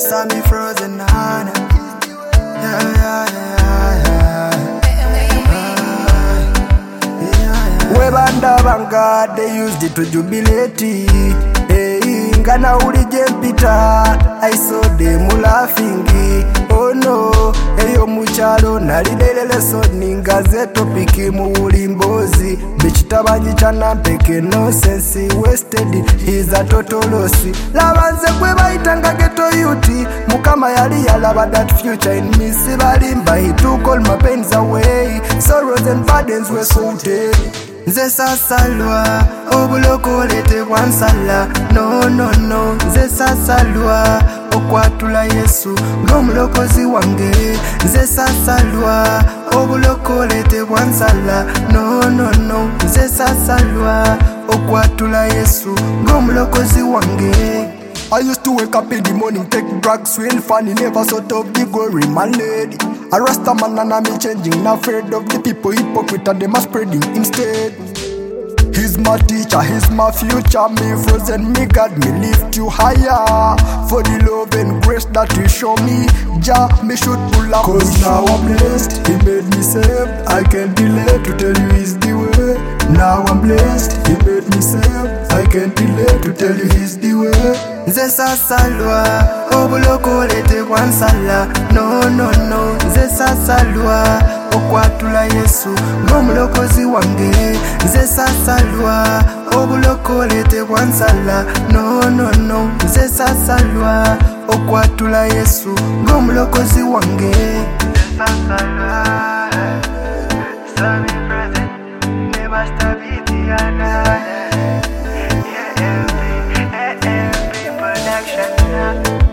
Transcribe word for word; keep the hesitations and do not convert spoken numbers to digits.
Sammy Frozen Nana. Yeah, yeah, yeah, yeah. Yeah. Webanda banga, they used it to jubilate. Hey, ngana uli jempita, I saw them laughing. Oh no, eyo muchalo nalidele soni ngazeto piki muulimbozi bichitabanyi chana mpeke no sense wasted is a total loss. Labanze kwe baitanga ghetto youth mukama yali yalaba that future in me sibalimba he took all my pains away, sorrows and burdens were sorted. Nze sasalwa obulokolete bwansala no no no nze sasalwa okwatula Yesu ng'omulokozi wange. Nze sasalwa obulokolete bwansala no no no nze sasalwa okwatula Yesu ng'omulokozi wange. I used to wake up in the morning, take drugs, real funny, never sort of the glory, my lady. A rasta man and I'm changing, not afraid of the people hypocrite and them are spreading instead. He's my teacher, he's my future, me frozen, me God, me lift you higher. For the love and grace that you show me, Jah, me should pull up. Cause now I'm blessed, he made me saved, I can't delay to tell you he's the way. Now I'm blessed, he made me saved, I can't delay to tell you he's the way. Nze sasalwa obulokolete bwansala no no no nze sasalwa okwatula Yesu ng'omulokozi wange. Nze sasalwa obulokolete bwansala no no no nze sasalwa okwatula Yesu ng'omulokozi wange. Nze sasalwa Sammy Frozen never stop it another. Yeah, every, every production.